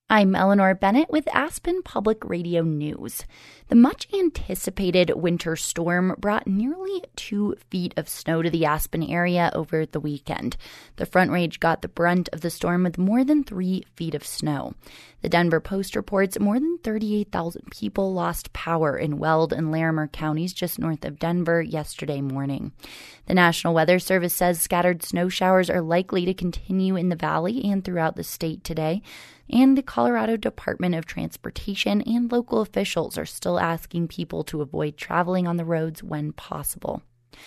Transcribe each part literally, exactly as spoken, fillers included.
I'm Eleanor Bennett with Aspen Public Radio News. The much-anticipated winter storm brought nearly two feet of snow to the Aspen area over the weekend. The Front Range got the brunt of the storm with more than three feet of snow. The Denver Post reports more than thirty-eight thousand people lost power in Weld and Larimer counties just north of Denver yesterday morning. The National Weather Service says scattered snow showers are likely to continue in the valley and throughout the state today. And the Colorado Department of Transportation and local officials are still asking people to avoid traveling on the roads when possible.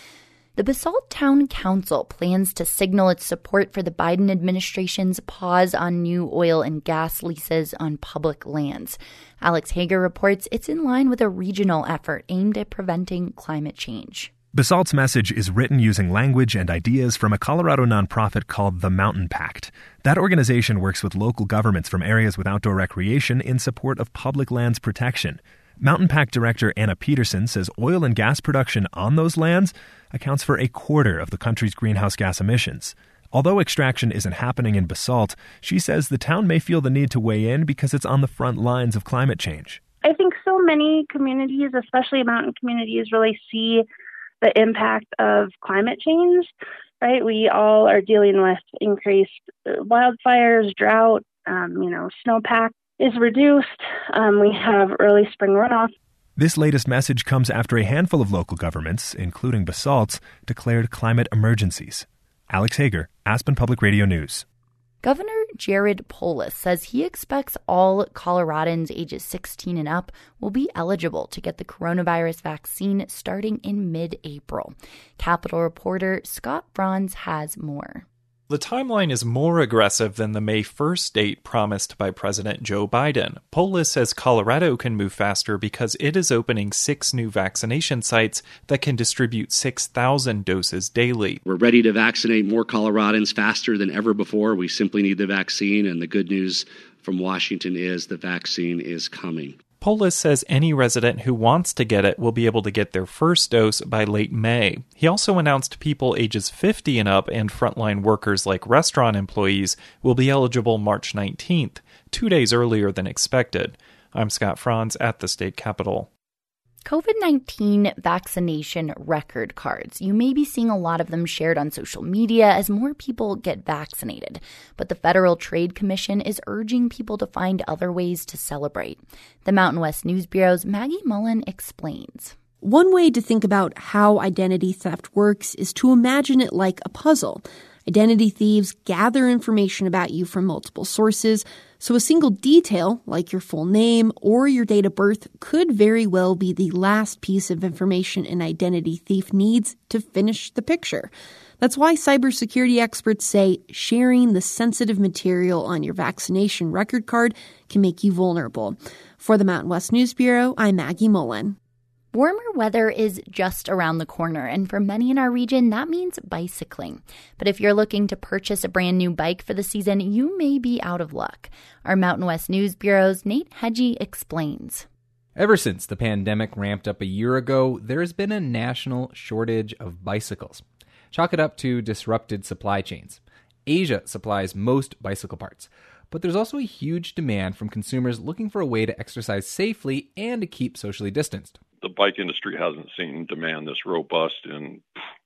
The Basalt Town Council plans to signal its support for the Biden administration's pause on new oil and gas leases on public lands. Alex Hager reports it's in line with a regional effort aimed at preventing climate change. Basalt's message is written using language and ideas from a Colorado nonprofit called the Mountain Pact. That organization works with local governments from areas with outdoor recreation in support of public lands protection. Mountain Pact director Anna Peterson says oil and gas production on those lands accounts for a quarter of the country's greenhouse gas emissions. Although extraction isn't happening in Basalt, she says the town may feel the need to weigh in because it's on the front lines of climate change. I think so many communities, especially mountain communities, really see the impact of climate change, right? We all are dealing with increased wildfires, drought, um, you know, snowpack is reduced. Um, we have early spring runoff. This latest message comes after a handful of local governments, including Basalt's, declared climate emergencies. Alex Hager, Aspen Public Radio News. Governor Jared Polis says he expects all Coloradans ages sixteen and up will be eligible to get the coronavirus vaccine starting in mid-April. Capitol reporter Scott Franz has more. The timeline is more aggressive than the May first date promised by President Joe Biden. Polis says Colorado can move faster because it is opening six new vaccination sites that can distribute six thousand doses daily. We're ready to vaccinate more Coloradans faster than ever before. We simply need the vaccine, and the good news from Washington is the vaccine is coming. Polis says any resident who wants to get it will be able to get their first dose by late May. He also announced people ages fifty and up and frontline workers like restaurant employees will be eligible March nineteenth, two days earlier than expected. I'm Scott Franz at the state capitol. COVID nineteen vaccination record cards. You may be seeing a lot of them shared on social media as more people get vaccinated. But the Federal Trade Commission is urging people to find other ways to celebrate. The Mountain West News Bureau's Maggie Mullen explains. One way to think about how identity theft works is to imagine it like a puzzle. Identity thieves gather information about you from multiple sources, so a single detail, like your full name or your date of birth, could very well be the last piece of information an identity thief needs to finish the picture. That's why cybersecurity experts say sharing the sensitive material on your vaccination record card can make you vulnerable. For the Mountain West News Bureau, I'm Maggie Mullen. Warmer weather is just around the corner, and for many in our region, that means bicycling. But if you're looking to purchase a brand new bike for the season, you may be out of luck. Our Mountain West News Bureau's Nate Hedgie explains. Ever since the pandemic ramped up a year ago, there has been a national shortage of bicycles. Chalk it up to disrupted supply chains. Asia supplies most bicycle parts. But there's also a huge demand from consumers looking for a way to exercise safely and to keep socially distanced. The bike industry hasn't seen demand this robust in,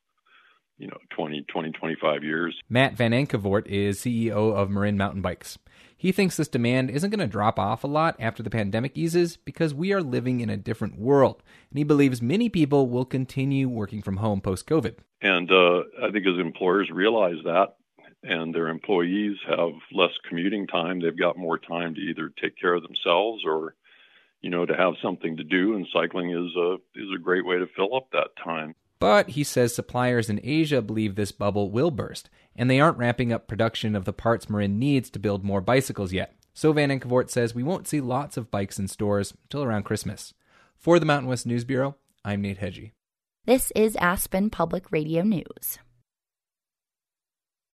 you know, twenty, twenty, twenty-five years. Matt Van Enkevoort is C E O of Marin Mountain Bikes. He thinks this demand isn't going to drop off a lot after the pandemic eases because we are living in a different world. And he believes many people will continue working from home post-COVID. And uh, I think as employers realize that, and their employees have less commuting time, they've got more time to either take care of themselves or, you know, to have something to do, and cycling is a is a great way to fill up that time. But he says suppliers in Asia believe this bubble will burst, and they aren't ramping up production of the parts Marin needs to build more bicycles yet. So Van Enkevoort says we won't see lots of bikes in stores until around Christmas. For the Mountain West News Bureau, I'm Nate Hedgie. This is Aspen Public Radio News.